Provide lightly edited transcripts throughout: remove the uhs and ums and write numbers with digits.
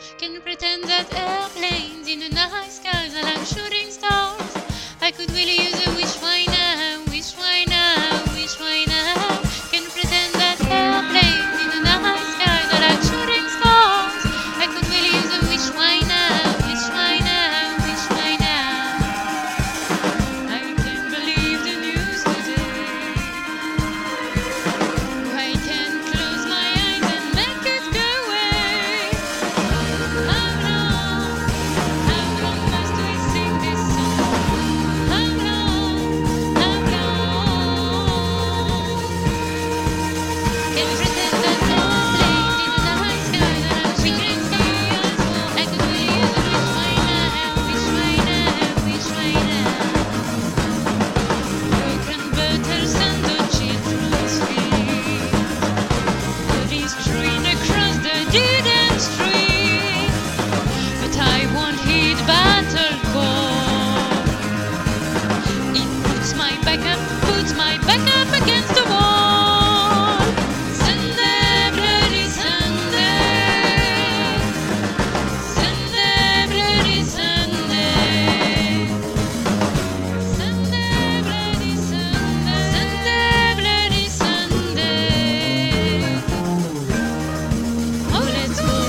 Can you pretend that airplanes in the night skies are like shooting stars? I could really use a wish right now, wish right now, wish right now. Can you pretend that airplanes in the night skies are like shooting stars? I could really use a wish right now, wish right now, wish right now. I can't believe the news today. I can close my eyes and make it go away. How long must we sing this song? How long, how long? Can you pretend that airplanes in the night skies are like shooting stars? I could really use a wish right now, wish right now, wish right now. Broken bottles and the children's feet. Bodies strewn across the dead street. But I won't heed battle call. It puts my back up against the wall. Sunday, bloody Sunday. Sunday, bloody Sunday. Sunday, bloody Sunday. Sunday, bloody Sunday. Oh, let's go.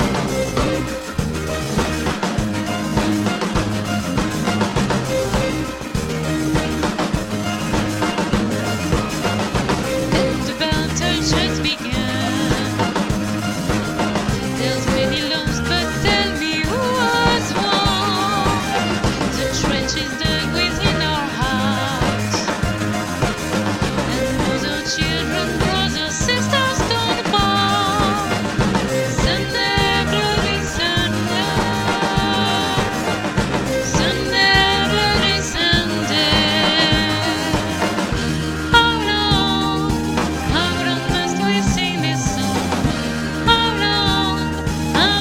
The battle just began. There's many lost, but tell me who was won. The trench is dug within our hearts. And mother, children, brothers, sisters torn apart. Sunday, bloody Sunday. Sunday, bloody Sunday. How long must we sing this song? How long, how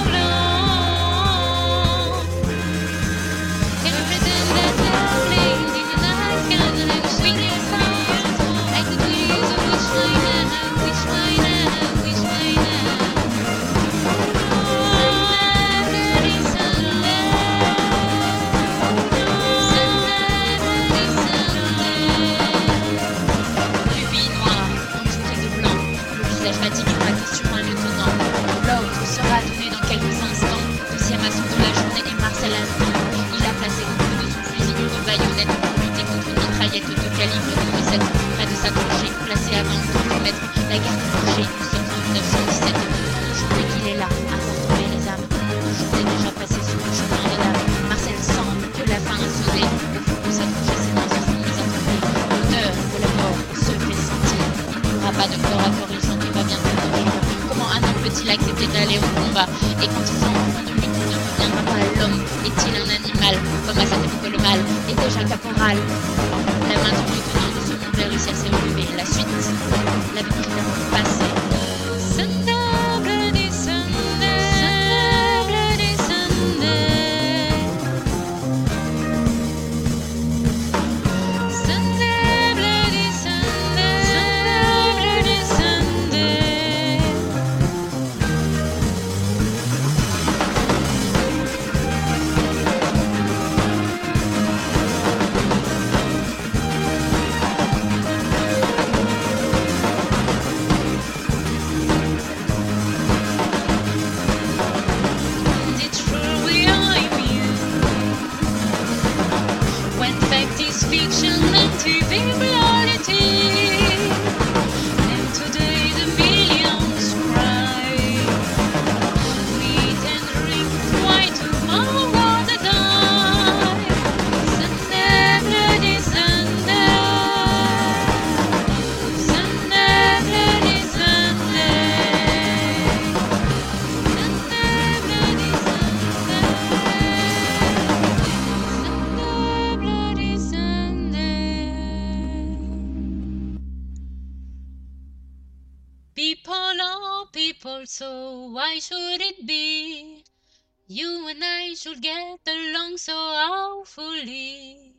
long? Can we pretend that airplanes in the night skies are like shooting stars? I could really use a wish right now, wish right now, wish right now. Sunday, bloody Sunday. Sunday, bloody Sunday. Lubie noire, entourée de blanc, le visage fatigué, braqué sur un lieutenant. L'ordre sera donné dans quelques instants. Deuxième assaut de la journée et Marcel attend. Il a placé au bout de son fusil une baïonnette pour lutter contre une mitraillette de calibre 17 près de sa tranchée, placée à 20 km. La garde couchée, nous sommes en 1917. Aujourd'hui qu'il est là, à retrouver les âmes. Aujourd'hui déjà passé sur le chemin des lames. Marcel semble que la fin a sonné. Au fond de sa tranchée, ses mains se sont mises à trembler. L'odeur de la mort se fait sentir. Il n'y aura pas de corps à corps, il s'en va bientôt mourir. Comment un homme peut-il accepter d'aller au combat? Et quand il s'en rend de lutte, ne reviendra pas l'homme. Est-il un animal? Comme à cette époque le mal est déjà caporal. La main du lieutenant de se monte vers le ciel s'est relevée. La suite, la victoire passée. Sunday, bloody Sunday. Sunday, bloody Sunday. Sunday, bloody Sunday. Sunday, bloody Sunday. It's truly I'm you. When fact is fiction and TV reality. And today the millions cry. We eat and drink why tomorrow they die. Sunday, bloody Sunday. Sunday, bloody Sunday. Sunday, bloody Sunday. Sunday, bloody Sunday. People are people, so why should it be? You and I should get along so awfully.